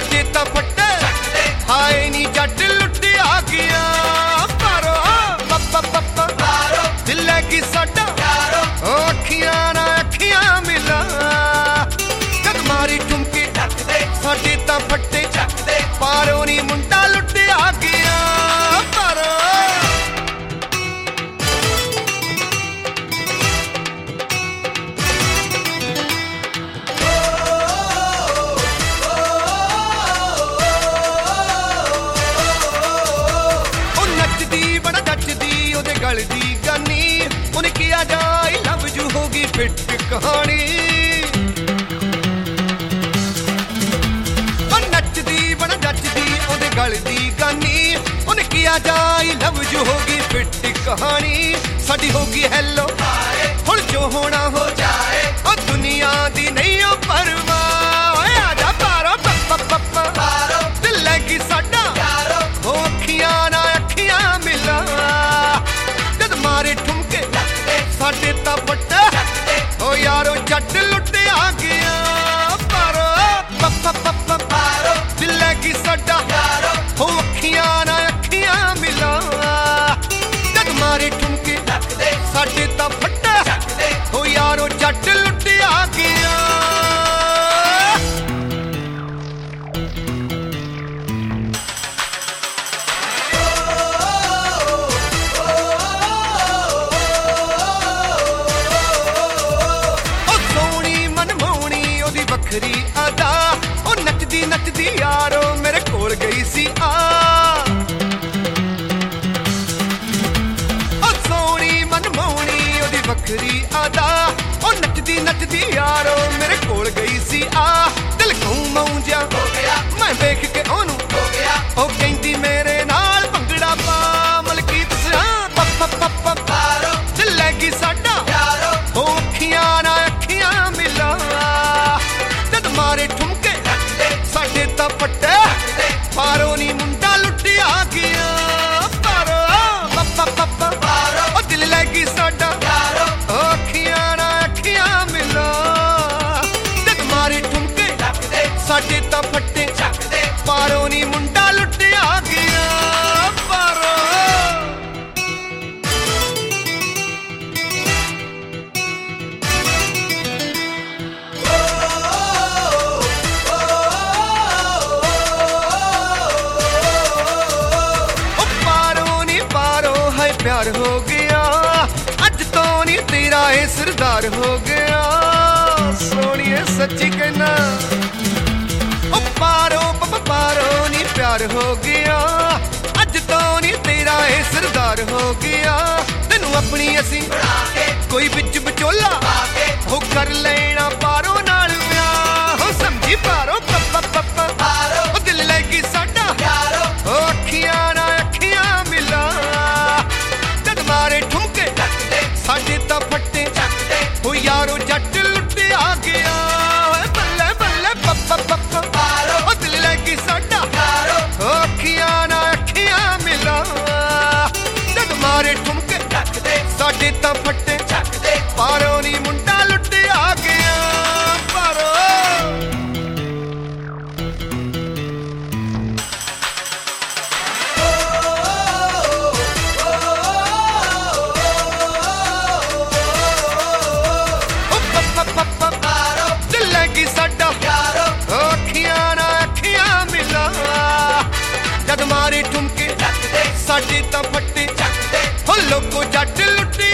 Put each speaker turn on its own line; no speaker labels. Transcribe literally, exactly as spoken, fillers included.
साडे तां फट्टे हाए नी जट लुटिया गया पारो पप्पा पप्पा पारो दिल की साडा अखियां ना अखियां मिला जद मारी ठुमके साडे तां फट्टे पारो नी मुंडा लुटिया गया पारो गल दी गानी उन्हें किया जाए लव यू होगी फिट कहानी नचदी बड़ा जचदी ओदे गल दी गानी उन्हें किया जाए लव यू होगी फिट कहानी साडी होगी हेलो हुण जो होना हो जाए ओ दुनिया दी नहीं ओ परवाह आजा पारो पप्पा पप्पा पारो दिल लगी साडा ओ अखियां ना अखियां मिला मारे ठुमके साडे तां फट्टे ओ यारो जट लुटिया गया पारो पप्पा पप्पा पारो दिल की साडा ओ अखियां ना अखियां मिला जद मारे ठुमके साडे तां फट्टे ओ यारो जट लुटिया गया वखरी आदा ओ नचदी नचदी यारो मेरे कोल गई सी आ ओ सोनी मनमोनी ओदी वखरी आदा ओ नचदी नचदी यारो मेरे कोल गई सी आ दिल घूम मौंजा हो गया मैं देख के ओनू हो गया ओ कहंदी मेरे नाल भंगड़ा पा मलकीत सिया पप्पा पप्पा पारो दिल लगी साडा यारो ओ अखियां ना अखियां मिला मारे ठुमके साडे तां फट्टे पारो नी मुंडा लुटिया गया पारो पप्पा पप्पा पारो ओ दिल लगी साडा अखियां ना अखियां मिला जद मारे ठुमके साडे तां फट्टे पारो नी मुंडा लुटिया गया पारो प्यार हो गया अज तो नहीं तेरा है सरदार हो गया सोनिए सच्ची कहना ओ पारो पप्पा पारो नहीं प्यार हो गया अज तो नहीं तेरा है सरदार हो गया तेनू अपनी असी कोई बिच बचोला हो कर लेना पारो नाल ब्याह हो समझी पारो पप्पा पप्पा पारो ओ दिल लगी साडा ओ अखियां ना अखियां मिला मारे ठुमके साडे तां फट्टे ओ यारो जट लुटिया गया बल्ले बल्ले पप्पा पप्पा पारो ओ दिल लगी साडा ओ अखियां ना अखियां मिला जद मारे ठुमके साडे तां फट्टे पारो नी मुंडा लुटिया गया पारो अखियां ना अखियां मिला जद मारे ठुमके साडे तां फट्टे हो लोको जट लुटे